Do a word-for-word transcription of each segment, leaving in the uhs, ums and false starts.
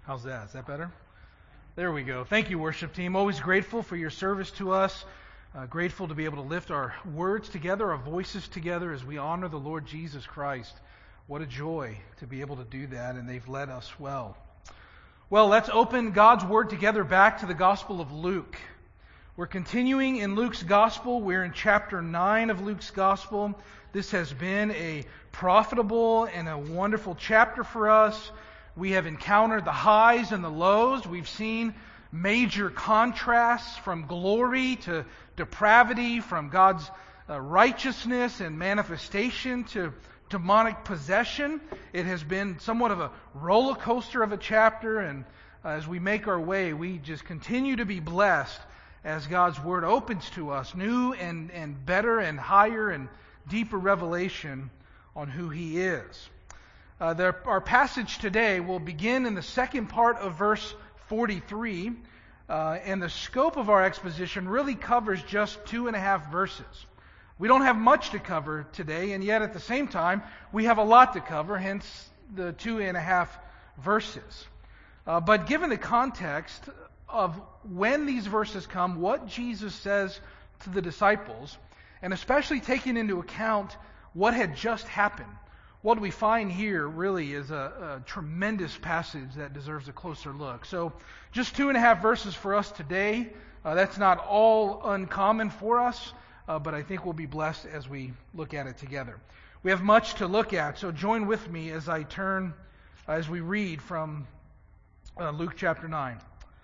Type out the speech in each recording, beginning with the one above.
How's that? Is that better? There we go. Thank you, worship team. Always grateful for your service to us. Uh, grateful to be able to lift our words together, our voices together as we honor the Lord Jesus Christ. What a joy to be able to do that, and they've led us well. Well, let's open God's Word together back to the Gospel of Luke. We're continuing in Luke's Gospel. We're in chapter nine of Luke's Gospel. This has been a profitable and a wonderful chapter for us. We have encountered the highs and the lows. We've seen major contrasts from glory to depravity, from God's uh, righteousness and manifestation to demonic possession. It has been somewhat of a roller coaster of a chapter, and uh, as we make our way, we just continue to be blessed as God's Word opens to us new and, and better and higher and deeper revelation on who He is. Uh, the, our passage today will begin in the second part of verse forty-three, uh, and the scope of our exposition really covers just two and a half verses. We don't have much to cover today, and yet at the same time, we have a lot to cover, hence the two and a half verses. Uh, but given the context of when these verses come, what Jesus says to the disciples, and especially taking into account what had just happened, what we find here really is a, a tremendous passage that deserves a closer look. So just two and a half verses for us today. Uh, that's not all uncommon for us, uh, but I think we'll be blessed as we look at it together. We have much to look at, so join with me as I turn, uh, as we read from uh, Luke chapter nine.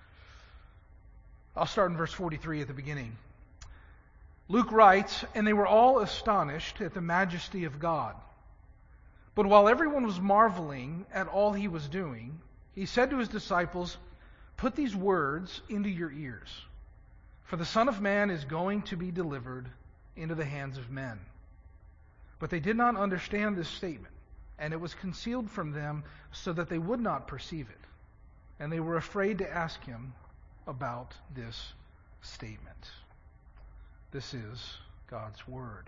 I'll start in verse forty-three at the beginning. Luke writes, "And they were all astonished at the majesty of God. But while everyone was marveling at all he was doing, he said to his disciples, 'Put these words into your ears, for the Son of Man is going to be delivered into the hands of men.' But they did not understand this statement, and it was concealed from them so that they would not perceive it. And they were afraid to ask him about this statement." This is God's Word.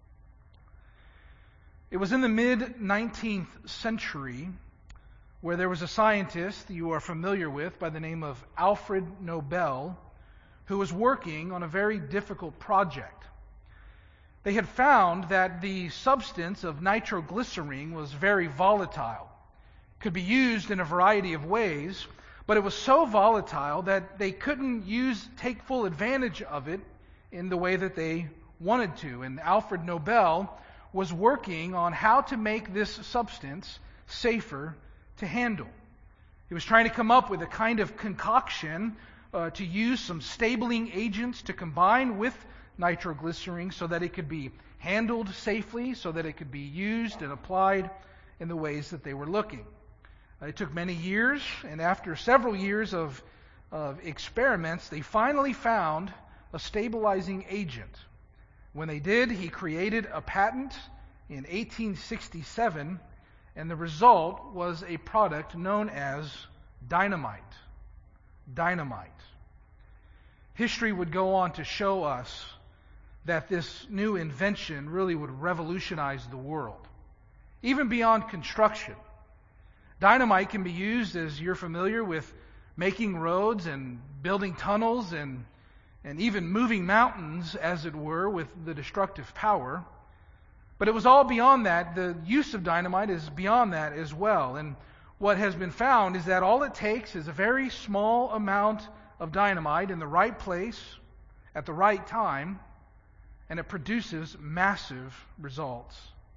It was in the mid-nineteenth century where there was a scientist that you are familiar with by the name of Alfred Nobel, who was working on a very difficult project. They had found that the substance of nitroglycerin was very volatile. It could be used in a variety of ways, but it was so volatile that they couldn't use take full advantage of it in the way that they wanted to. And Alfred Nobel was working on how to make this substance safer to handle. He was trying to come up with a kind of concoction uh, to use some stabling agents to combine with nitroglycerin so that it could be handled safely, so that it could be used and applied in the ways that they were looking. Uh, it took many years, and after several years of, of experiments, they finally found a stabilizing agent. When they did, he created a patent in eighteen sixty-seven, and the result was a product known as dynamite. Dynamite. History would go on to show us that this new invention really would revolutionize the world, even beyond construction. Dynamite can be used, as you're familiar with, making roads and building tunnels and and even moving mountains, as it were, with the destructive power. But it was all beyond that. The use of dynamite is beyond that as well. And what has been found is that all it takes is a very small amount of dynamite in the right place, at the right time, and it produces massive results.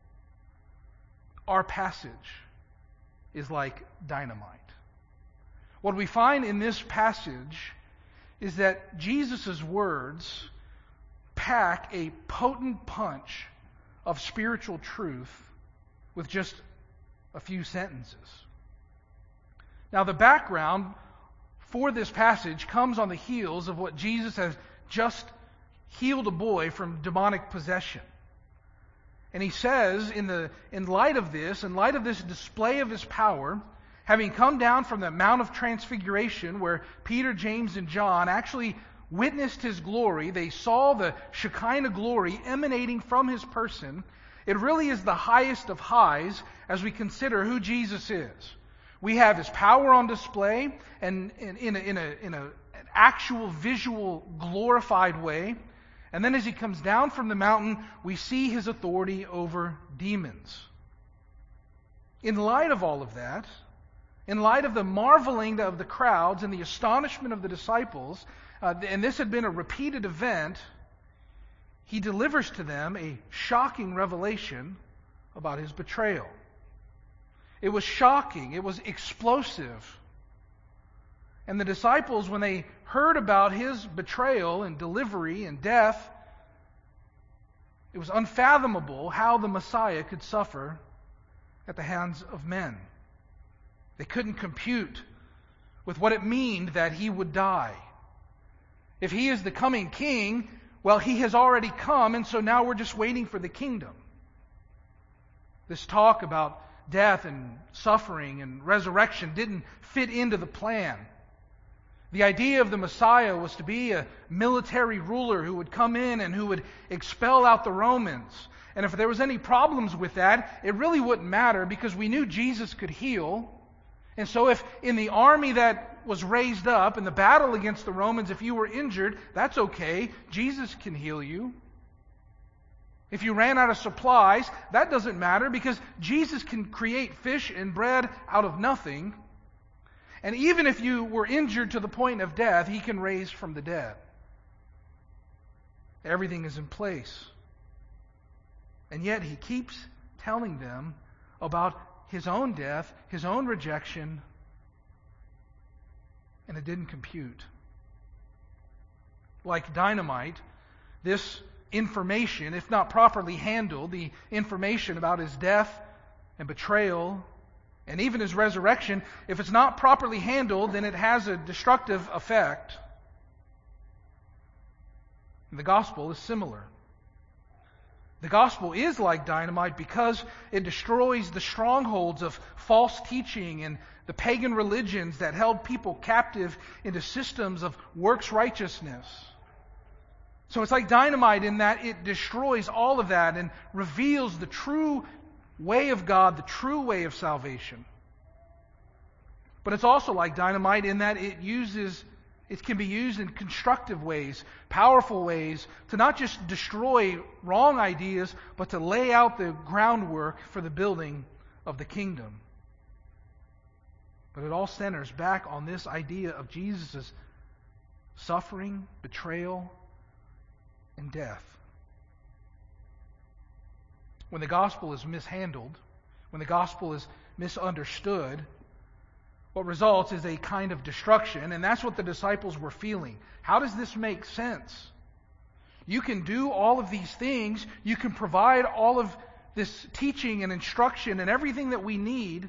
Our passage is like dynamite. What we find in this passage is that Jesus' words pack a potent punch of spiritual truth with just a few sentences. Now, the background for this passage comes on the heels of what Jesus has just healed a boy from demonic possession. And he says, in the in light of this, in light of this display of his power, having come down from the Mount of Transfiguration, where Peter, James, and John actually witnessed his glory, they saw the Shekinah glory emanating from his person. It really is the highest of highs as we consider who Jesus is. We have His power on display, and in, in, a, in, a, in a, an actual visual glorified way. And then as He comes down from the mountain, we see His authority over demons. In light of all of that, in light of the marveling of the crowds and the astonishment of the disciples, uh, and this had been a repeated event, He delivers to them a shocking revelation about His betrayal. It was shocking. It was explosive. And the disciples, when they heard about His betrayal and delivery and death, it was unfathomable how the Messiah could suffer at the hands of men. They couldn't compute with what it meant that He would die. If He is the coming King, well, He has already come, and so now we're just waiting for the kingdom. This talk about death and suffering and resurrection didn't fit into the plan. The idea of the Messiah was to be a military ruler who would come in and who would expel out the Romans. And if there was any problems with that, it really wouldn't matter because we knew Jesus could heal. And so if in the army that was raised up, in the battle against the Romans, if you were injured, that's okay. Jesus can heal you. If you ran out of supplies, that doesn't matter because Jesus can create fish and bread out of nothing. And even if you were injured to the point of death, He can raise from the dead. Everything is in place. And yet He keeps telling them about His own death, His own rejection, and it didn't compute. Like dynamite, this information, if not properly handled, the information about His death and betrayal and even His resurrection, if it's not properly handled, then it has a destructive effect. And the gospel is similar. The gospel is like dynamite because it destroys the strongholds of false teaching and the pagan religions that held people captive into systems of works righteousness. So it's like dynamite in that it destroys all of that and reveals the true way of God, the true way of salvation. But it's also like dynamite in that it uses, it can be used in constructive ways, powerful ways, to not just destroy wrong ideas, but to lay out the groundwork for the building of the kingdom. But it all centers back on this idea of Jesus' suffering, betrayal, and death. When the gospel is mishandled, when the gospel is misunderstood, what results is a kind of destruction, and that's what the disciples were feeling. How does this make sense? You can do all of these things, you can provide all of this teaching and instruction and everything that we need.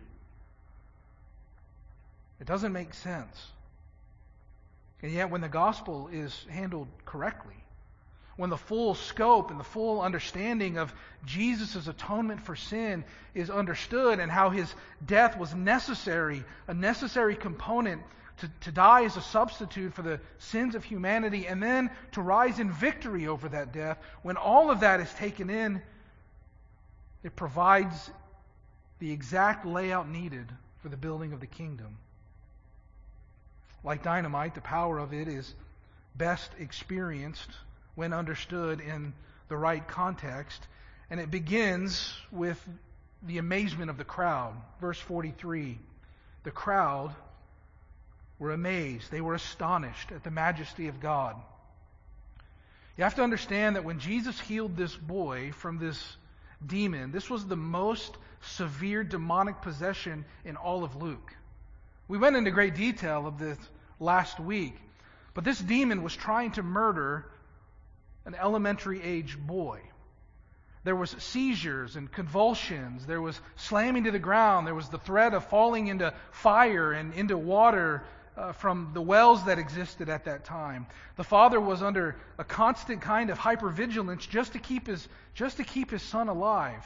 It doesn't make sense. And yet when the gospel is handled correctly, when the full scope and the full understanding of Jesus' atonement for sin is understood and how His death was necessary, a necessary component to, to die as a substitute for the sins of humanity and then to rise in victory over that death, when all of that is taken in, it provides the exact layout needed for the building of the kingdom. Like dynamite, the power of it is best experienced when understood in the right context. And it begins with the amazement of the crowd. Verse forty-three, the crowd were amazed. They were astonished at the majesty of God. You have to understand that when Jesus healed this boy from this demon, this was the most severe demonic possession in all of Luke. We went into great detail of this last week, but this demon was trying to murder an elementary age boy. There was seizures and convulsions. There was slamming to the ground. There was the threat of falling into fire and into water uh, from the wells that existed at that time. The father was under a constant kind of hypervigilance just to keep his just to keep his son alive.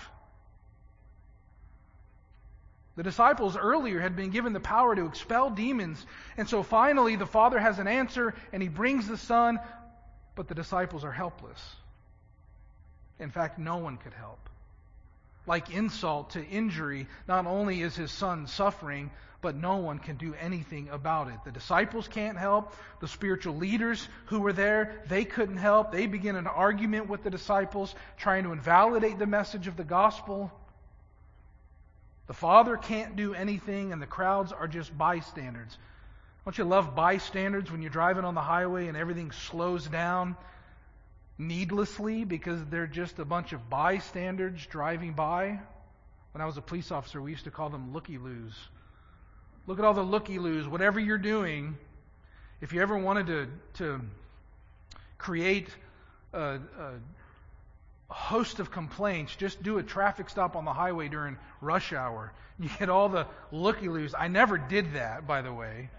The disciples earlier had been given the power to expel demons, and so finally the father has an answer and he brings the son. But the disciples are helpless. In fact, no one could help. like insult to injury. Not only is his son suffering, but no one can do anything about it. The disciples can't help. The spiritual leaders who were there, they couldn't help. They begin an argument with the disciples, trying to invalidate the message of the gospel. The Father can't do anything, and the crowds are just bystanders. Don't you love bystanders when you're driving on the highway and everything slows down needlessly because they're just a bunch of bystanders driving by? When I was a police officer, we used to call them looky-loos. Look at all the looky-loos. Whatever you're doing, if you ever wanted to, to create a, a host of complaints, just do a traffic stop on the highway during rush hour. You get all the looky-loos. I never did that, by the way.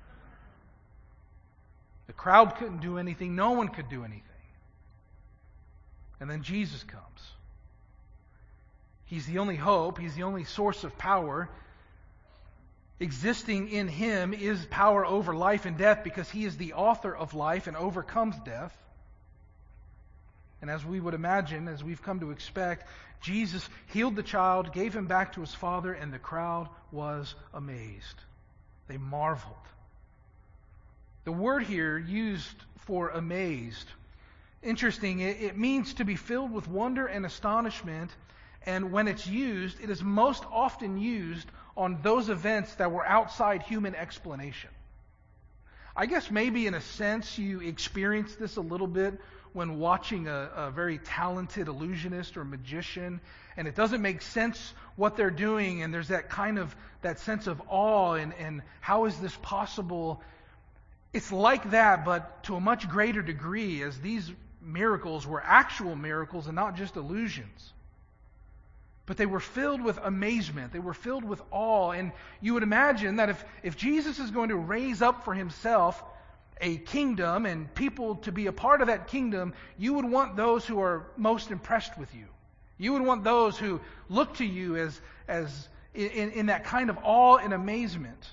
The crowd couldn't do anything. No one could do anything. And then Jesus comes. He's the only hope. He's the only source of power. Existing in Him is power over life and death because He is the author of life and overcomes death. And as we would imagine, as we've come to expect, Jesus healed the child, gave him back to his father, and the crowd was amazed. They marveled. The word here used for amazed, interesting, it, it means to be filled with wonder and astonishment, and when it's used, it is most often used on those events that were outside human explanation. I guess maybe in a sense you experience this a little bit when watching a, a very talented illusionist or magician, and it doesn't make sense what they're doing, and there's that kind of, that sense of awe, and, and how is this possible? It's like that, but to a much greater degree, as these miracles were actual miracles and not just illusions. But they were filled with amazement. They were filled with awe. And you would imagine that if, if Jesus is going to raise up for Himself a kingdom and people to be a part of that kingdom, you would want those who are most impressed with you. You would want those who look to you as, as in, in that kind of awe and amazement.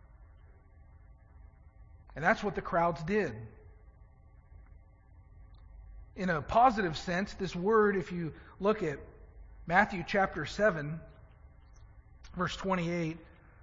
And that's what the crowds did. In a positive sense, this word, if you look at Matthew chapter seven, verse twenty-eight,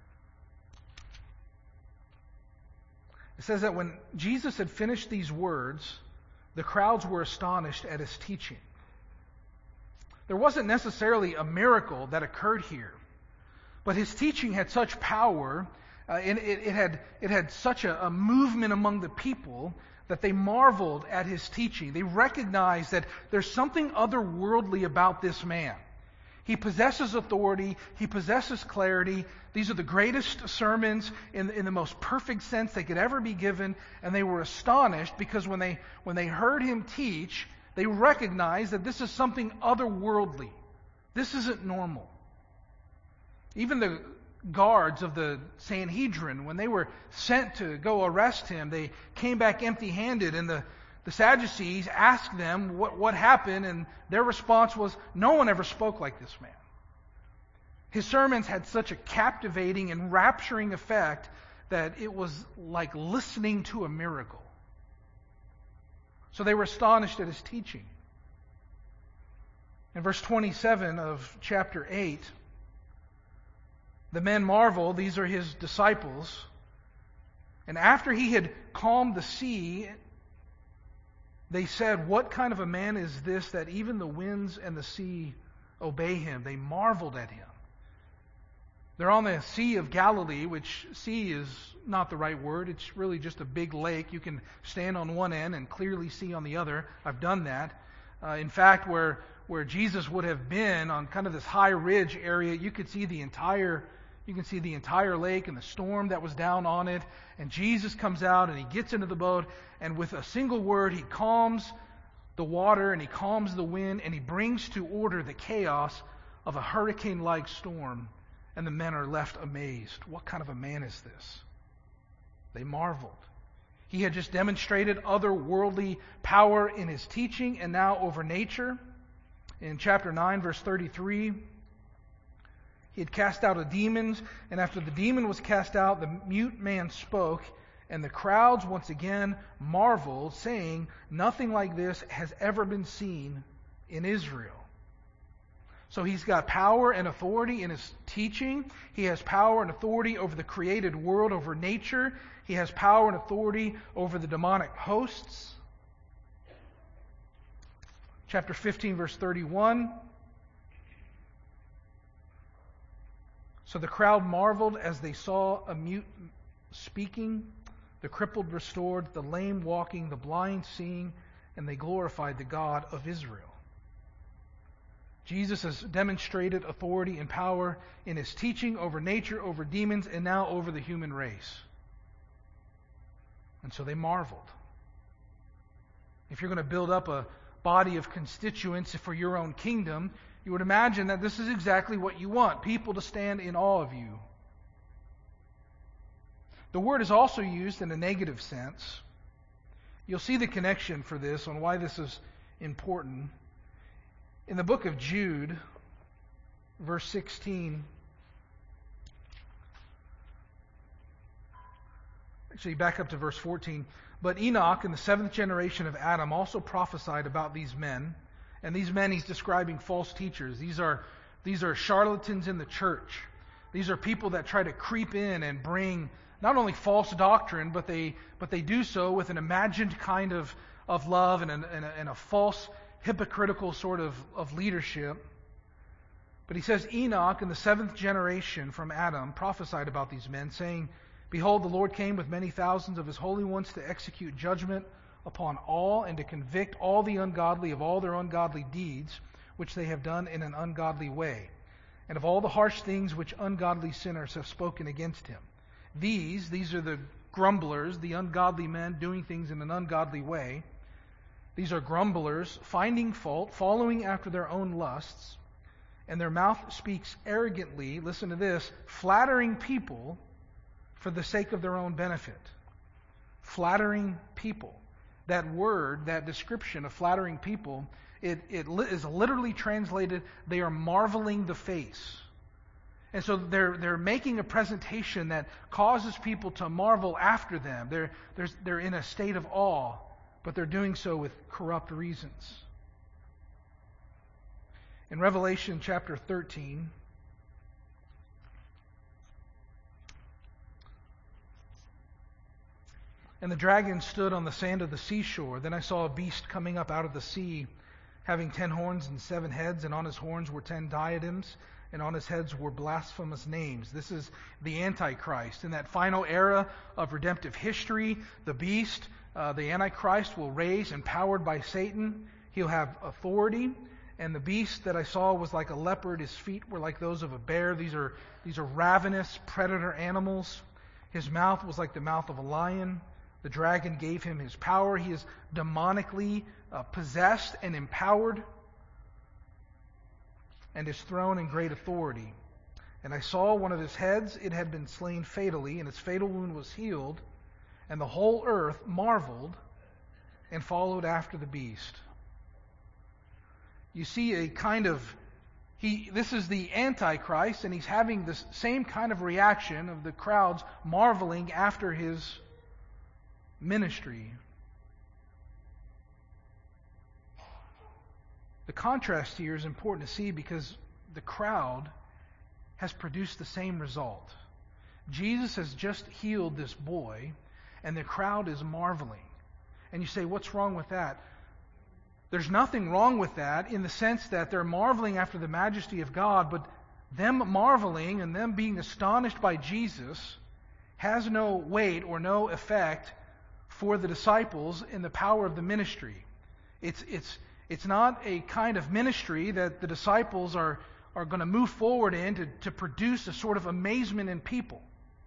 it says that when Jesus had finished these words, the crowds were astonished at His teaching. There wasn't necessarily a miracle that occurred here, but His teaching had such power, uh, and it, it had it had such a, a movement among the people that they marveled at His teaching. They recognized that there's something otherworldly about this man. He possesses authority. He possesses clarity. These are the greatest sermons in, in the most perfect sense they could ever be given. And they were astonished because when they, when they heard Him teach, they recognized that this is something otherworldly. This isn't normal. Even the guards of the Sanhedrin, when they were sent to go arrest Him, they came back empty-handed, and the The Sadducees asked them what, what happened, and their response was, no one ever spoke like this man. His sermons had such a captivating and rapturing effect that it was like listening to a miracle. So they were astonished at His teaching. In verse twenty-seven of chapter eight, the men marvel, these are His disciples, and after He had calmed the sea, they said, what kind of a man is this that even the winds and the sea obey Him? They marveled at Him. They're on the Sea of Galilee, which sea is not the right word. It's really just a big lake. You can stand on one end and clearly see on the other. I've done that. Uh, in fact, where, where Jesus would have been on kind of this high ridge area, you could see the entire You can see the entire lake and the storm that was down on it. And Jesus comes out and He gets into the boat, and with a single word He calms the water and He calms the wind, and He brings to order the chaos of a hurricane-like storm. And the men are left amazed. What kind of a man is this? They marveled. He had just demonstrated otherworldly power in His teaching and now over nature. In chapter nine, verse thirty-three, He had cast out a demon, and after the demon was cast out, the mute man spoke, and the crowds once again marveled, saying, nothing like this has ever been seen in Israel. So he's got power and authority in his teaching. He has power and authority over the created world, over nature. He has power and authority over the demonic hosts. Chapter fifteen, verse thirty-one. So the crowd marveled as they saw a mute speaking, the crippled restored, the lame walking, the blind seeing, and they glorified the God of Israel. Jesus has demonstrated authority and power in his teaching over nature, over demons, and now over the human race. And so they marveled. If you're going to build up a body of constituents for your own kingdom, you would imagine that this is exactly what you want, people to stand in awe of you. The word is also used in a negative sense. You'll see the connection for this on why this is important. In the book of Jude, verse sixteen, actually back up to verse fourteen, but Enoch in the seventh generation of Adam also prophesied about these men, and these men he's describing false teachers. These are, these are charlatans in the church. These are people that try to creep in and bring not only false doctrine, but they but they do so with an imagined kind of, of love and, an, and, a, and a false hypocritical sort of, of leadership. But he says Enoch in the seventh generation from Adam prophesied about these men, saying, behold, the Lord came with many thousands of his holy ones to execute judgment upon all and to convict all the ungodly of all their ungodly deeds, which they have done in an ungodly way, and of all the harsh things which ungodly sinners have spoken against him. These, these are the grumblers, the ungodly men doing things in an ungodly way. These are grumblers, finding fault, following after their own lusts, and their mouth speaks arrogantly, listen to this, flattering people for the sake of their own benefit. Flattering people. That word, that description of flattering people, it, it li- is literally translated, they are marveling the face. And so they're they're making a presentation that causes people to marvel after them. They're, they're, they're in a state of awe, but they're doing so with corrupt reasons. In Revelation chapter thirteen, and the dragon stood on the sand of the seashore. Then I saw a beast coming up out of the sea, having ten horns and seven heads, and on his horns were ten diadems, and on his heads were blasphemous names. This is the Antichrist. In that final era of redemptive history, the beast, uh, the Antichrist, will raise, empowered by Satan. He'll have authority. And the beast that I saw was like a leopard. His feet were like those of a bear. These are, these are ravenous predator animals. His mouth was like the mouth of a lion. The dragon gave him his power. He is demonically uh, possessed and empowered, and is thrown in great authority. And I saw one of his heads, it had been slain fatally, and its fatal wound was healed, and the whole earth marveled and followed after the beast. You see a kind of, he. this is the Antichrist, and he's having this same kind of reaction of the crowds marveling after his ministry. The contrast here is important to see because the crowd has produced the same result. Jesus has just healed this boy, and the crowd is marveling. And you say, what's wrong with that? There's nothing wrong with that in the sense that they're marveling after the majesty of God, but them marveling and them being astonished by Jesus has no weight or no effect for the disciples in the power of the ministry. It's it's It's not a kind of ministry that the disciples are, are going to move forward in to, to produce a sort of amazement in people.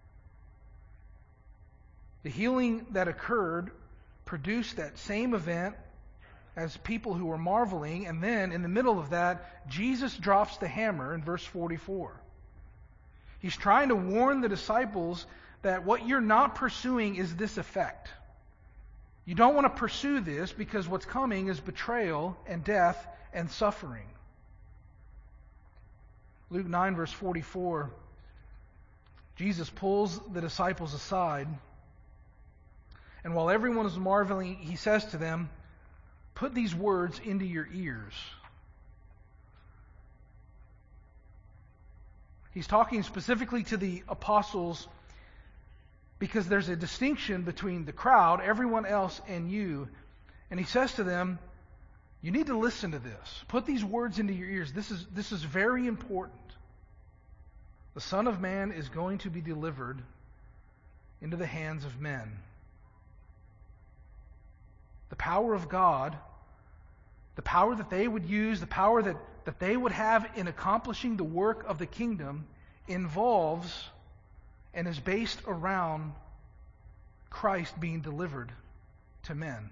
The healing that occurred produced that same event as people who were marveling, and then in the middle of that, Jesus drops the hammer in verse forty-four. He's trying to warn the disciples that what you're not pursuing is this effect. You don't want to pursue this because what's coming is betrayal and death and suffering. Luke nine, verse forty-four, Jesus pulls the disciples aside, and while everyone is marveling, he says to them, put these words into your ears. He's talking specifically to the apostles because there's a distinction between the crowd, everyone else, and you. And he says to them, you need to listen to this. Put these words into your ears. This is, this is very important. The Son of Man is going to be delivered into the hands of men. The power of God, the power that they would use, the power that, that they would have in accomplishing the work of the kingdom involves and is based around Christ being delivered to men.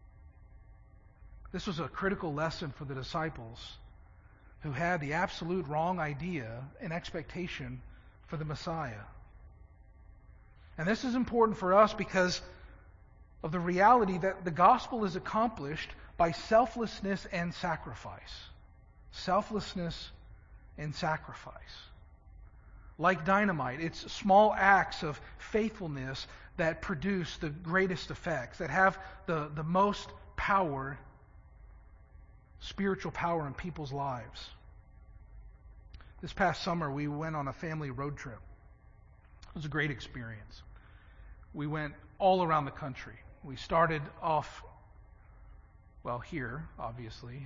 This was a critical lesson for the disciples who had the absolute wrong idea and expectation for the Messiah. And this is important for us because of the reality that the gospel is accomplished by selflessness and sacrifice. Selflessness and sacrifice. Like dynamite, it's small acts of faithfulness that produce the greatest effects, that have the, the most power, spiritual power in people's lives. This past summer, we went on a family road trip. It was a great experience. We went all around the country. We started off, well, here, obviously.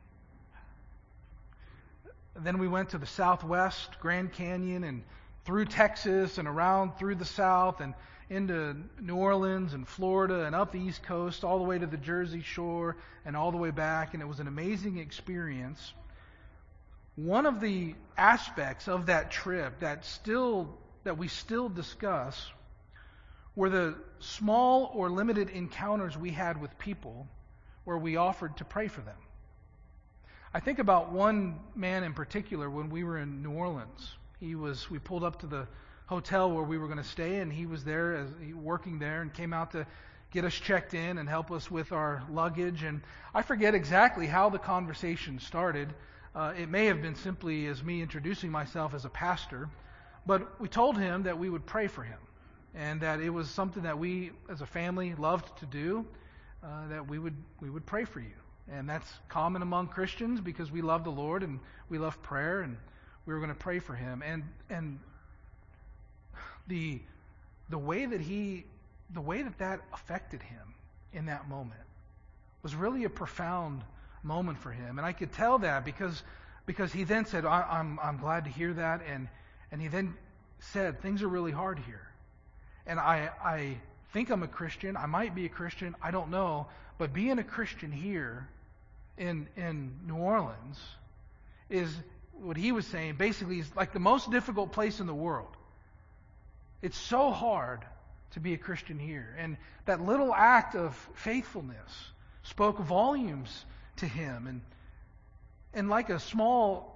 Then we went to the Southwest, Grand Canyon, and through Texas and around through the South and into New Orleans and Florida and up the East Coast, all the way to the Jersey Shore and all the way back. And it was an amazing experience. One of the aspects of that trip that still that we still discuss were the small or limited encounters we had with people where we offered to pray for them. I think about one man in particular when we were in New Orleans. He was, we pulled up to the hotel where we were going to stay, and he was there, as working there, and came out to get us checked in and help us with our luggage. And I forget exactly how the conversation started. Uh, it may have been simply as me introducing myself as a pastor, but we told him that we would pray for him, and that it was something that we, as a family, loved to do. Uh, that we would we would pray for you. And that's common among Christians because we love the Lord and we love prayer, and we were going to pray for him. And and the the way that he the way that that affected him in that moment was really a profound moment for him. And I could tell that because because he then said, I, I'm I'm glad to hear that, and and he then said, things are really hard here. And I I think I'm a Christian. I might be a Christian. I don't know. But being a Christian here in in New Orleans is, what he was saying, basically is like the most difficult place in the world. It's so hard to be a Christian here. And that little act of faithfulness spoke volumes to him. And and like a small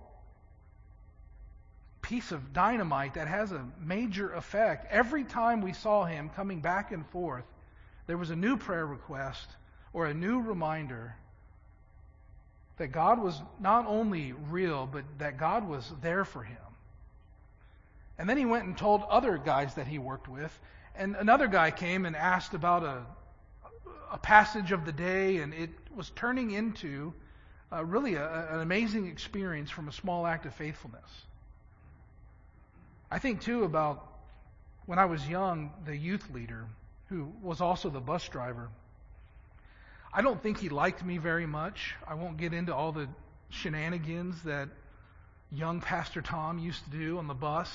piece of dynamite that has a major effect, every time we saw him coming back and forth, there was a new prayer request or a new reminder that God was not only real, but that God was there for him. And then he went and told other guys that he worked with, and another guy came and asked about a, a passage of the day, and it was turning into uh, really a, an amazing experience from a small act of faithfulness. I think, too, about when I was young, the youth leader, who was also the bus driver. I don't think he liked me very much. I won't get into all the shenanigans that young Pastor Tom used to do on the bus.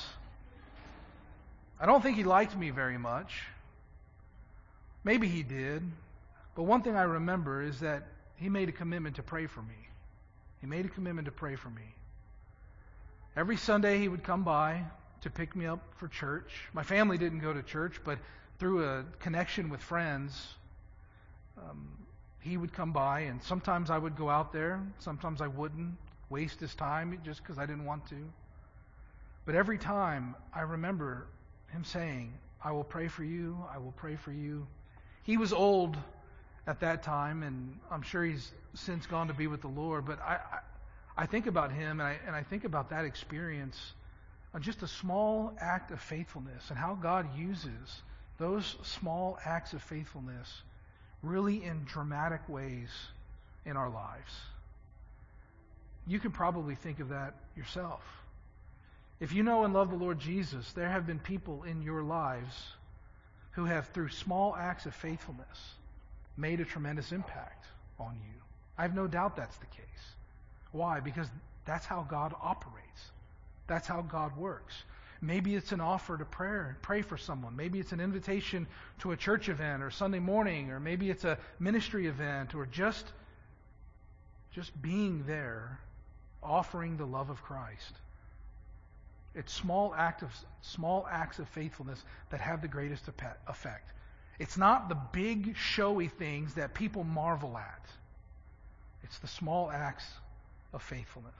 I don't think he liked me very much. Maybe he did. But one thing I remember is that he made a commitment to pray for me. He made a commitment to pray for me. Every Sunday he would come by to pick me up for church. My family didn't go to church, but through a connection with friends, um, he would come by, and sometimes I would go out there, sometimes I wouldn't, waste his time just because I didn't want to. But every time I remember him saying, I will pray for you, I will pray for you. He was old at that time, and I'm sure he's since gone to be with the Lord, but I I, I think about him, and I, and I think about that experience, uh, just a small act of faithfulness, and how God uses those small acts of faithfulness really in dramatic ways in our lives. You can probably think of that yourself. If you know and love the Lord Jesus, there have been people in your lives who have, through small acts of faithfulness, made a tremendous impact on you. I have no doubt that's the case. Why? Because that's how God operates. That's how God works. Maybe it's an offer to prayer, pray for someone. Maybe it's an invitation to a church event or Sunday morning, or maybe it's a ministry event, or just, just being there, offering the love of Christ. It's small act of small acts of faithfulness that have the greatest effect. It's not the big showy things that people marvel at. It's the small acts of faithfulness.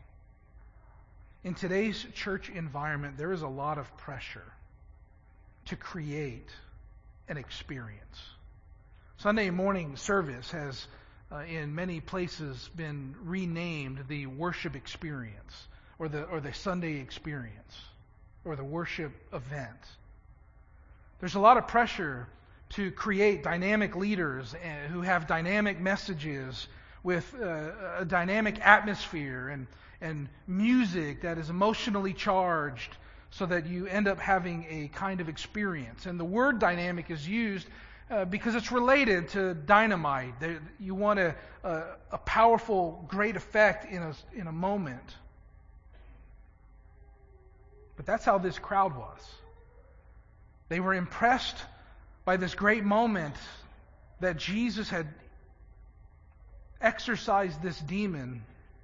In today's church environment, there is a lot of pressure to create an experience. Sunday morning service has, uh, in many places, been renamed the worship experience, or the or the Sunday experience, or the worship event. There's a lot of pressure to create dynamic leaders who have dynamic messages with uh, a dynamic atmosphere and and music that is emotionally charged, so that you end up having a kind of experience. And the word dynamic is used uh, because it's related to dynamite. You want a, a, a powerful, great effect in a, in a moment. But that's how this crowd was. They were impressed by this great moment that Jesus had exorcised this demon.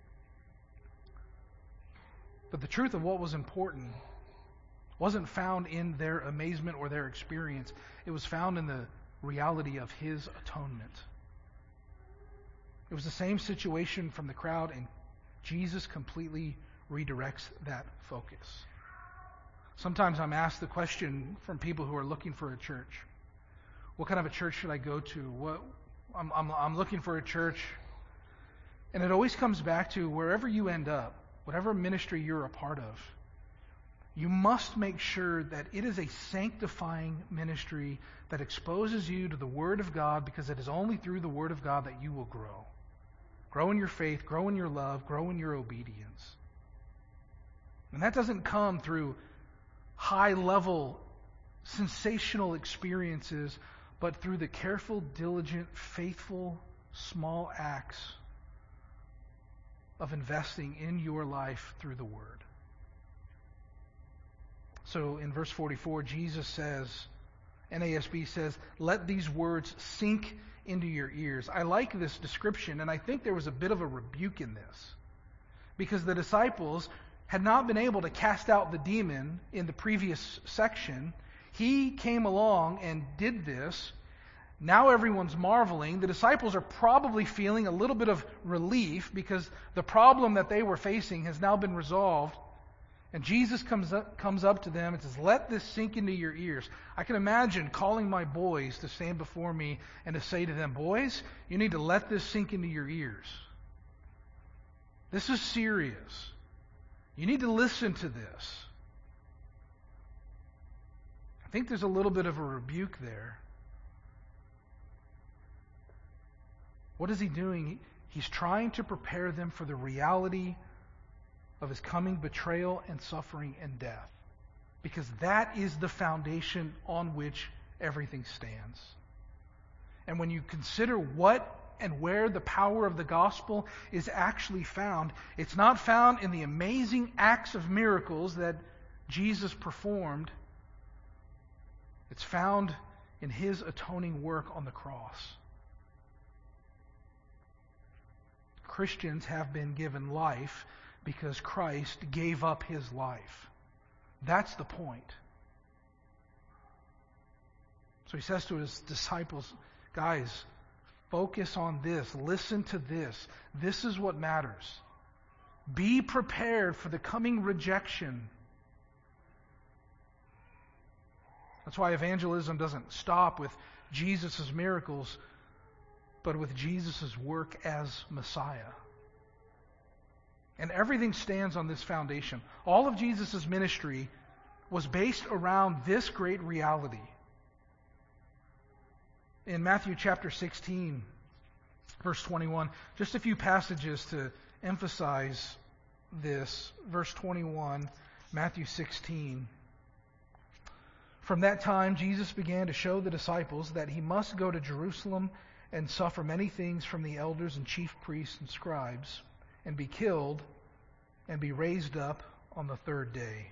But the truth of what was important wasn't found in their amazement or their experience. It was found in the reality of His atonement. It was the same situation from the crowd, and Jesus completely redirects that focus. Sometimes I'm asked the question from people who are looking for a church. What kind of a church should I go to? What I'm, I'm, I'm looking for a church. And it always comes back to wherever you end up, whatever ministry you're a part of, you must make sure that it is a sanctifying ministry that exposes you to the Word of God, because it is only through the Word of God that you will grow. Grow in your faith, grow in your love, grow in your obedience. And that doesn't come through high-level, sensational experiences, but through the careful, diligent, faithful, small acts of investing in your life through the Word. So in verse forty-four, Jesus says, N A S B says, "Let these words sink into your ears." I like this description, and I think there was a bit of a rebuke in this, because the disciples had not been able to cast out the demon in the previous section. He came along and did this. Now everyone's marveling. The disciples are probably feeling a little bit of relief, because the problem that they were facing has now been resolved. And Jesus comes up, comes up to them and says, "Let this sink into your ears." I can imagine calling my boys to stand before me and to say to them, "Boys, you need to let this sink into your ears. This is serious. You need to listen to this." I think there's a little bit of a rebuke there. What is he doing? He's trying to prepare them for the reality of his coming betrayal and suffering and death, because that is the foundation on which everything stands. And when you consider what and where the power of the gospel is actually found, it's not found in the amazing acts of miracles that Jesus performed. It's found in His atoning work on the cross. Christians have been given life because Christ gave up His life. That's the point. So He says to His disciples, guys, focus on this. Listen to this. This is what matters. Be prepared for the coming rejection. That's why evangelism doesn't stop with Jesus' miracles, but with Jesus' work as Messiah. And everything stands on this foundation. All of Jesus' ministry was based around this great reality. In Matthew chapter sixteen, verse twenty-one, just a few passages to emphasize this. Verse twenty-one, Matthew sixteen. From that time, Jesus began to show the disciples that he must go to Jerusalem and suffer many things from the elders and chief priests and scribes, and be killed, and be raised up on the third day.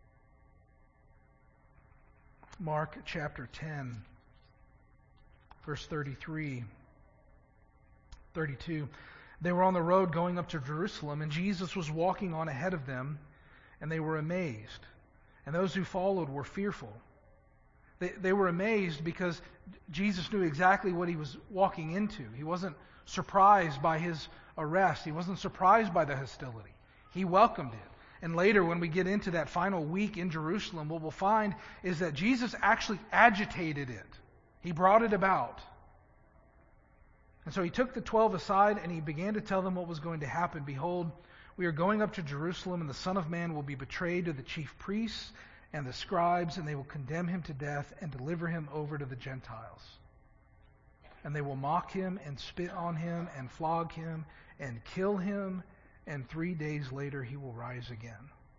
Mark chapter ten, verse thirty-three, thirty-two. They were on the road going up to Jerusalem, and Jesus was walking on ahead of them, and they were amazed. And those who followed were fearful. They, they were amazed because Jesus knew exactly what he was walking into. He wasn't surprised by his arrest. He wasn't surprised by the hostility. He welcomed it. And later, when we get into that final week in Jerusalem, what we'll find is that Jesus actually agitated it. He brought it about. And so he took the twelve aside and he began to tell them what was going to happen. Behold, we are going up to Jerusalem, and the Son of Man will be betrayed to the chief priests and the scribes, and they will condemn him to death and deliver him over to the Gentiles. And they will mock him and spit on him and flog him and kill him, and three days later he will rise again.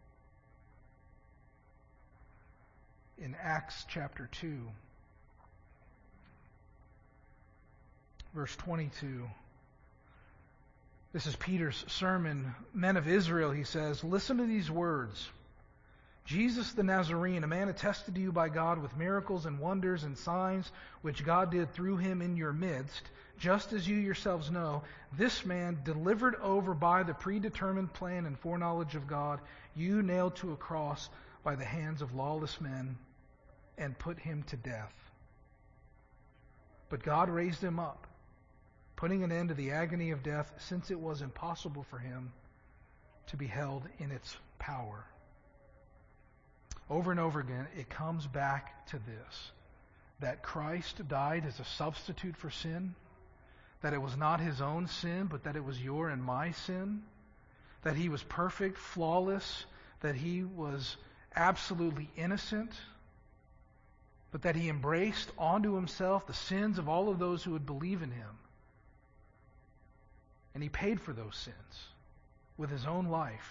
In Acts chapter two, verse twenty-two, this is Peter's sermon. Men of Israel, he says, listen to these words. Jesus the Nazarene, a man attested to you by God with miracles and wonders and signs which God did through him in your midst, just as you yourselves know, this man delivered over by the predetermined plan and foreknowledge of God, you nailed to a cross by the hands of lawless men and put him to death. But God raised him up, putting an end to the agony of death, since it was impossible for him to be held in its power. Over and over again, it comes back to this, that Christ died as a substitute for sin, that it was not his own sin, but that it was your and my sin, that he was perfect, flawless, that he was absolutely innocent, but that he embraced onto himself the sins of all of those who would believe in him. And he paid for those sins with his own life.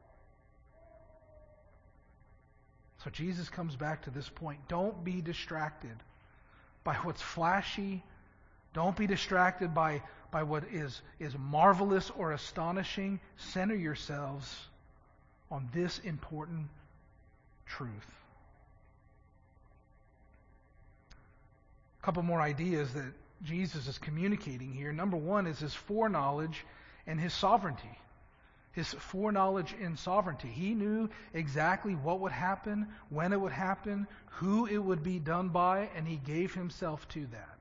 So Jesus comes back to this point. Don't be distracted by what's flashy. Don't be distracted by, by what is, is marvelous or astonishing. Center yourselves on this important truth. A couple more ideas that Jesus is communicating here. Number one is his foreknowledge and his sovereignty. His foreknowledge and sovereignty. He knew exactly what would happen, when it would happen, who it would be done by, and he gave himself to that.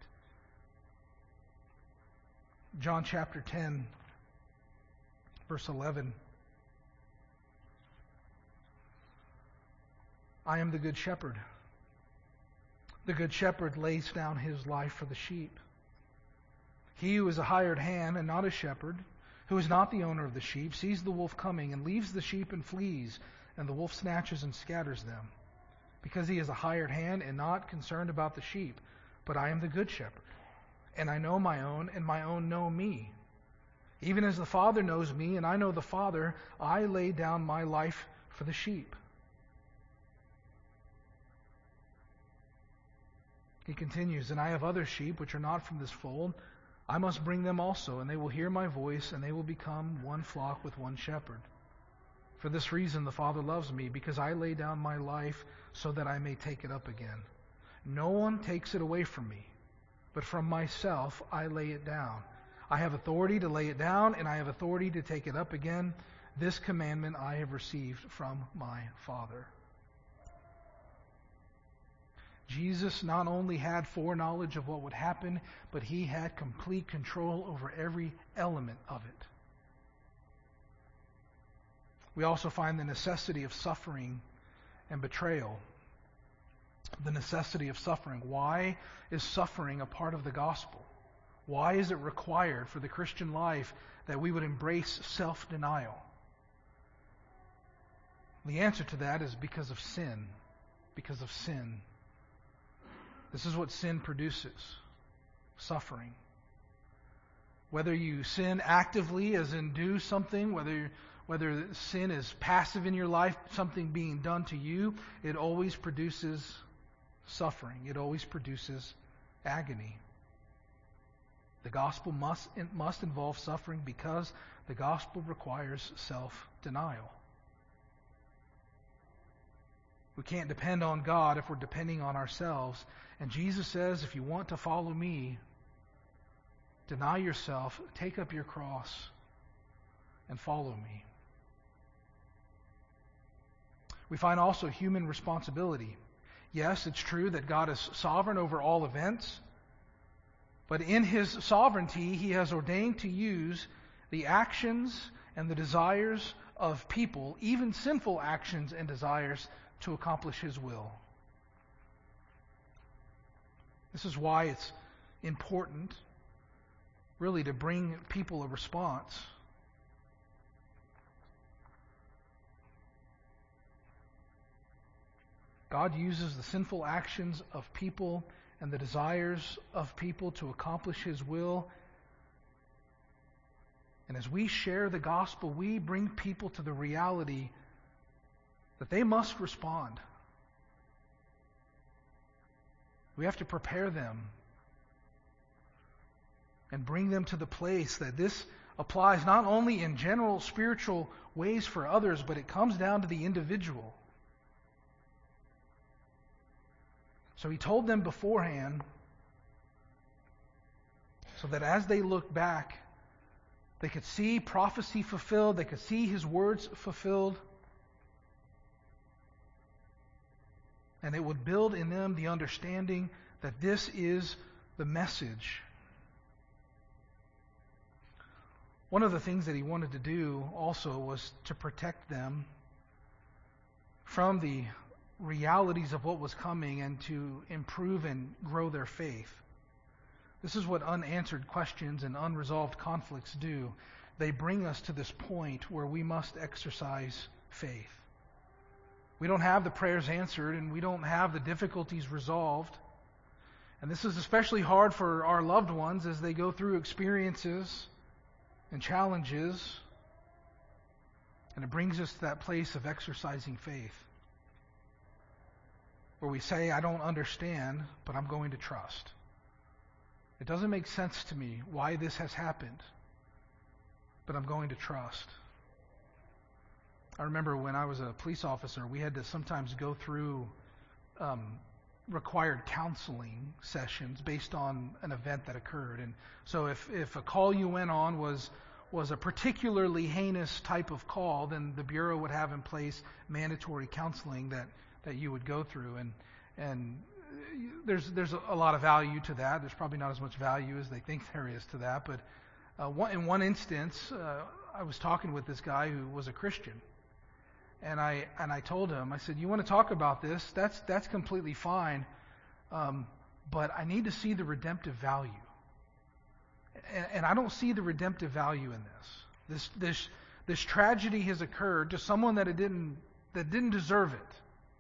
John chapter ten, verse eleven. I am the good shepherd. The good shepherd lays down his life for the sheep. He who is a hired hand and not a shepherd, who is not the owner of the sheep, sees the wolf coming and leaves the sheep and flees, and the wolf snatches and scatters them, because he is a hired hand and not concerned about the sheep. But I am the good shepherd, and I know my own, and my own know me. Even as the Father knows me, and I know the Father, I lay down my life for the sheep. He continues, and I have other sheep which are not from this fold. I must bring them also, and they will hear my voice, and they will become one flock with one shepherd. For this reason the Father loves me, because I lay down my life so that I may take it up again. No one takes it away from me, but from myself I lay it down. I have authority to lay it down, and I have authority to take it up again. This commandment I have received from my Father. Jesus not only had foreknowledge of what would happen, but he had complete control over every element of it. We also find the necessity of suffering and betrayal. The necessity of suffering. Why is suffering a part of the gospel? Why is it required for the Christian life that we would embrace self-denial? The answer to that is because of sin. Because of sin. This is what sin produces. Suffering. Whether you sin actively, as in do something, whether whether sin is passive in your life, something being done to you, it always produces suffering. It always produces agony. The gospel must, it must involve suffering because the gospel requires self-denial. We can't depend on God if we're depending on ourselves. And Jesus says, if you want to follow me, deny yourself, take up your cross, and follow me. We find also human responsibility. Yes, it's true that God is sovereign over all events, but in His sovereignty, He has ordained to use the actions and the desires of people, even sinful actions and desires, to accomplish His will. This is why it's important, really, to bring people a response. God uses the sinful actions of people and the desires of people to accomplish His will. And as we share the gospel, we bring people to the reality that they must respond. We have to prepare them and bring them to the place that this applies not only in general spiritual ways for others, but it comes down to the individual. So He told them beforehand so that as they look back, they could see prophecy fulfilled, they could see His words fulfilled, and it would build in them the understanding that this is the message. One of the things that He wanted to do also was to protect them from the realities of what was coming and to improve and grow their faith. This is what unanswered questions and unresolved conflicts do. They bring us to this point where we must exercise faith. We don't have the prayers answered and we don't have the difficulties resolved. And this is especially hard for our loved ones as they go through experiences and challenges. And it brings us to that place of exercising faith, where we say, I don't understand, but I'm going to trust. It doesn't make sense to me why this has happened, but I'm going to trust. I remember when I was a police officer, we had to sometimes go through um, required counseling sessions based on an event that occurred. And so if, if a call you went on was was a particularly heinous type of call, then the Bureau would have in place mandatory counseling that, that you would go through. And and there's there's a lot of value to that. There's probably not as much value as they think there is to that. But uh, one, in one instance, uh, I was talking with this guy who was a Christian. And I and I told him, I said, you want to talk about this? That's that's completely fine, um, but I need to see the redemptive value, and, and I don't see the redemptive value in this. This this this tragedy has occurred to someone that it didn't that didn't deserve it.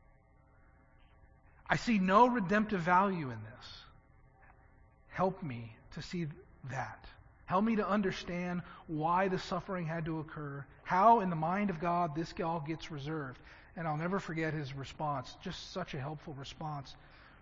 I see no redemptive value in this. Help me to see that. Help me to understand why the suffering had to occur, how in the mind of God this all gets reserved. And I'll never forget his response, just such a helpful response.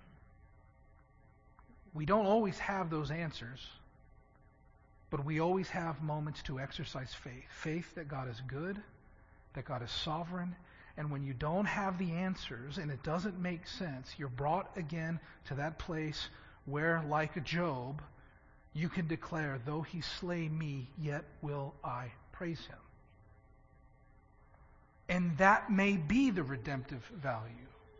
We don't always have those answers, but we always have moments to exercise faith. Faith that God is good, that God is sovereign, and when you don't have the answers and it doesn't make sense, you're brought again to that place where, like Job, you can declare, though he slay me, yet will I praise him. And that may be the redemptive value.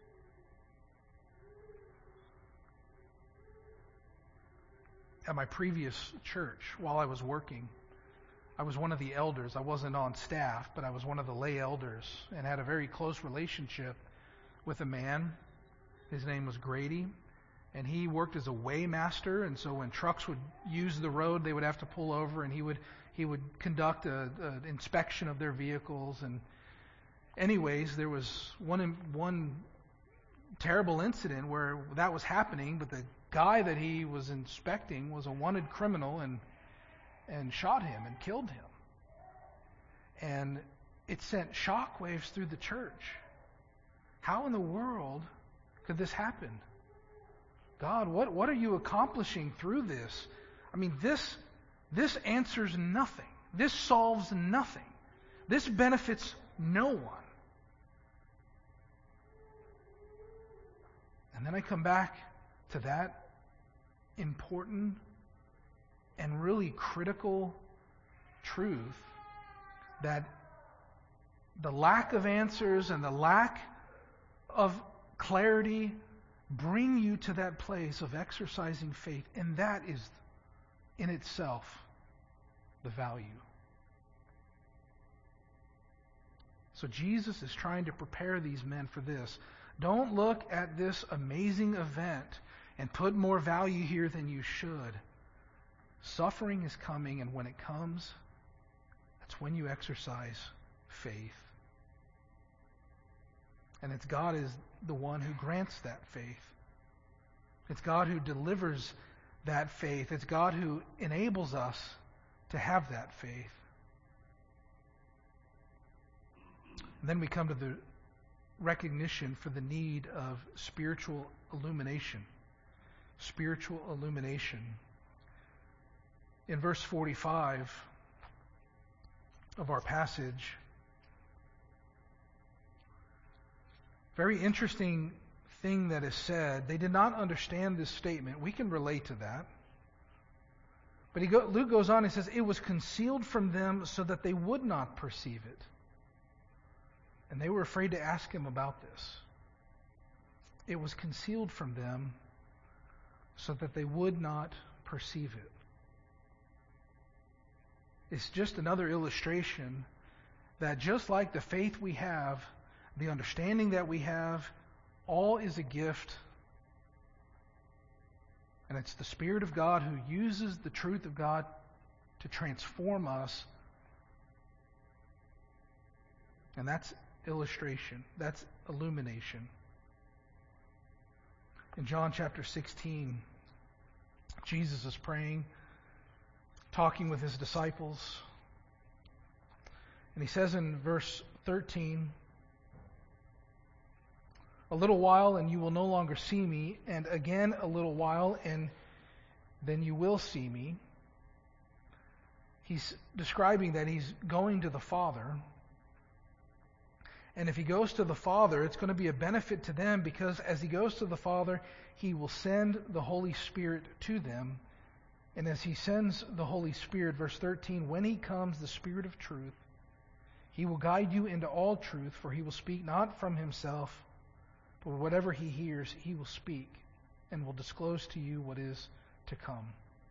At my previous church, while I was working, I was one of the elders. I wasn't on staff, but I was one of the lay elders and had a very close relationship with a man. His name was Grady. And he worked as a weighmaster, and so when trucks would use the road, they would have to pull over, and he would he would conduct a, a inspection of their vehicles. And anyways, there was one one terrible incident where that was happening, but the guy that he was inspecting was a wanted criminal and and shot him and killed him. And it sent shockwaves through the church. How in the world could this happen? God, what, what are you accomplishing through this? I mean, this, this answers nothing. This solves nothing. This benefits no one. And then I come back to that important and really critical truth that the lack of answers and the lack of clarity bring you to that place of exercising faith, and that is in itself the value. So Jesus is trying to prepare these men for this. Don't look at this amazing event and put more value here than you should. Suffering is coming, and when it comes, that's when you exercise faith. And it's God is the one who grants that faith. It's God who delivers that faith. It's God who enables us to have that faith. And then we come to the recognition for the need of spiritual illumination. Spiritual illumination. In verse forty-five of our passage, very interesting thing that is said. They did not understand this statement. We can relate to that. But he go, Luke goes on and says, it was concealed from them so that they would not perceive it. And they were afraid to ask him about this. It was concealed from them so that they would not perceive it. It's just another illustration that just like the faith we have, the understanding that we have, all is a gift. And it's the Spirit of God who uses the truth of God to transform us. And that's illustration. That's illumination. In John chapter sixteen, Jesus is praying, talking with his disciples. And he says in verse thirteen, a little while and you will no longer see me, and again a little while and then you will see me. He's describing that he's going to the Father. And if he goes to the Father, it's going to be a benefit to them, because as he goes to the Father, he will send the Holy Spirit to them. And as he sends the Holy Spirit, verse thirteen, when he comes, the Spirit of truth, he will guide you into all truth, for he will speak not from himself, but whatever he hears, he will speak, and will disclose to you what is to come.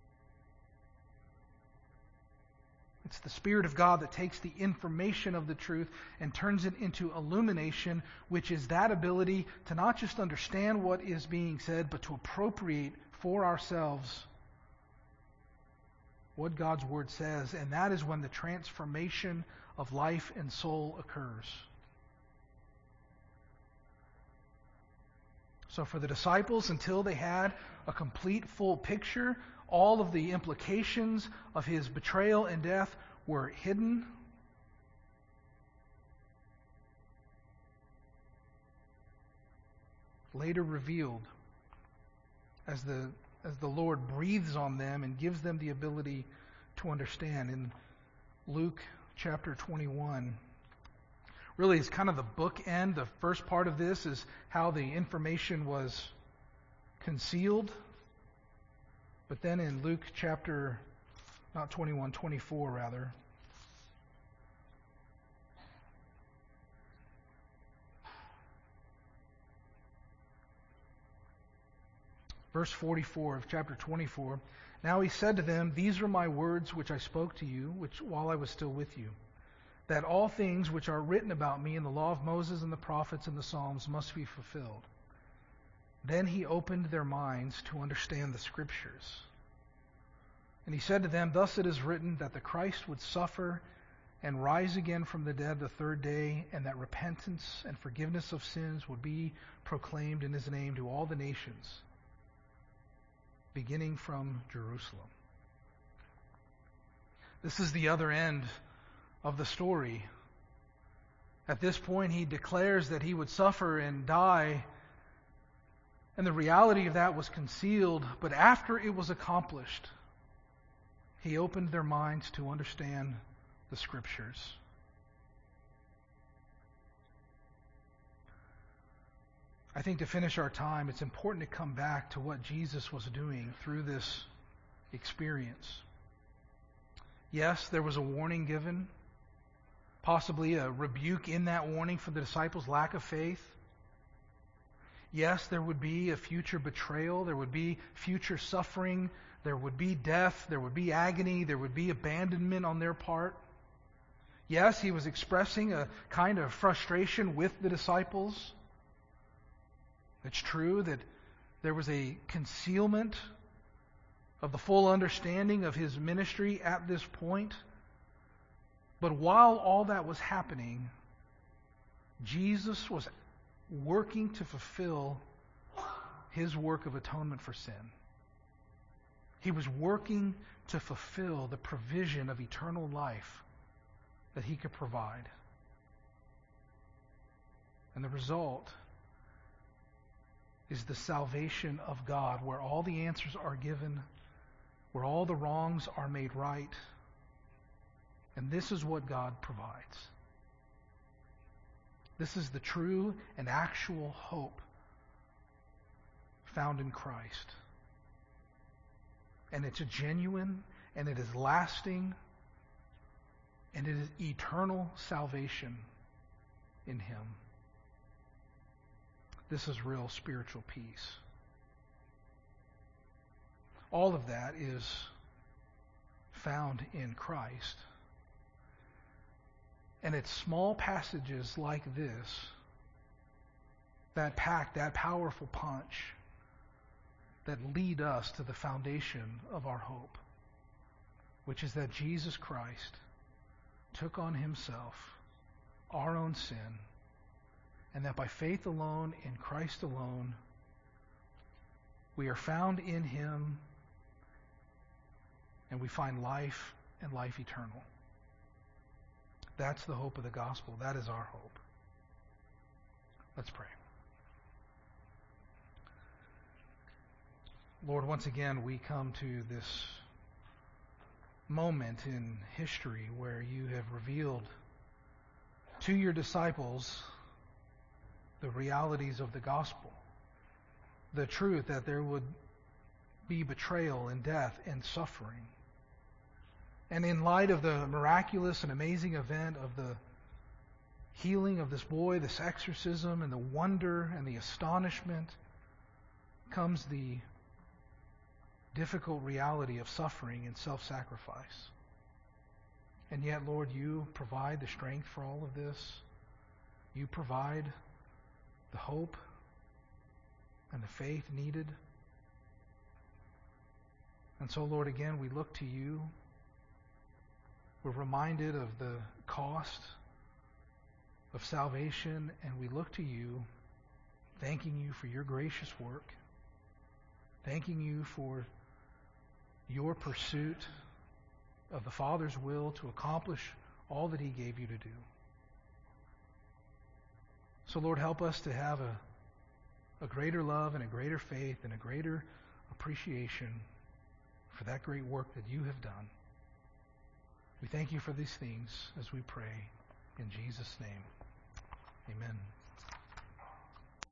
It's the Spirit of God that takes the information of the truth and turns it into illumination, which is that ability to not just understand what is being said, but to appropriate for ourselves what God's Word says. And that is when the transformation of life and soul occurs. So for the disciples, until they had a complete, full picture, all of the implications of his betrayal and death were hidden. Later revealed as the as the Lord breathes on them and gives them the ability to understand. In Luke chapter twenty-one, really it's kind of the bookend. The first part of this is how the information was concealed. But then in Luke chapter, not twenty-one, twenty-four rather, verse forty-four of chapter twenty-four, now he said to them, these are my words which I spoke to you, which while I was still with you, that all things which are written about me in the law of Moses and the prophets and the Psalms must be fulfilled. Then he opened their minds to understand the Scriptures. And he said to them, thus it is written that the Christ would suffer and rise again from the dead the third day, and that repentance and forgiveness of sins would be proclaimed in his name to all the nations, beginning from Jerusalem. This is the other end of the story. At this point, he declares that he would suffer and die, and the reality of that was concealed. But after it was accomplished, he opened their minds to understand the Scriptures. I think to finish our time, it's important to come back to what Jesus was doing through this experience. Yes, there was a warning given, possibly a rebuke in that warning for the disciples' lack of faith. Yes, there would be a future betrayal, there would be future suffering, there would be death, there would be agony, there would be abandonment on their part. Yes, he was expressing a kind of frustration with the disciples. It's true that there was a concealment of the full understanding of his ministry at this point. But while all that was happening, Jesus was working to fulfill his work of atonement for sin. He was working to fulfill the provision of eternal life that he could provide. And the result is the salvation of God, where all the answers are given, where all the wrongs are made right. And this is what God provides. This is the true and actual hope found in Christ. And it's a genuine, and it is lasting, and it is eternal salvation in Him. This is real spiritual peace. All of that is found in Christ. And it's small passages like this that pack that powerful punch that lead us to the foundation of our hope, which is that Jesus Christ took on himself our own sin, and that by faith alone, in Christ alone, we are found in him, and we find life and life eternal. That's the hope of the gospel. That is our hope. Let's pray. Lord, once again, we come to this moment in history where you have revealed to your disciples the realities of the gospel, the truth that there would be betrayal and death and suffering. And in light of the miraculous and amazing event of the healing of this boy, this exorcism, and the wonder and the astonishment, comes the difficult reality of suffering and self-sacrifice. And yet, Lord, you provide the strength for all of this. You provide the hope and the faith needed. And so, Lord, again, we look to you. We're reminded of the cost of salvation, and we look to you, thanking you for your gracious work, thanking you for your pursuit of the Father's will to accomplish all that he gave you to do. So, Lord, help us to have a, a greater love and a greater faith and a greater appreciation for that great work that you have done. We thank you for these things as we pray in Jesus' name. Amen.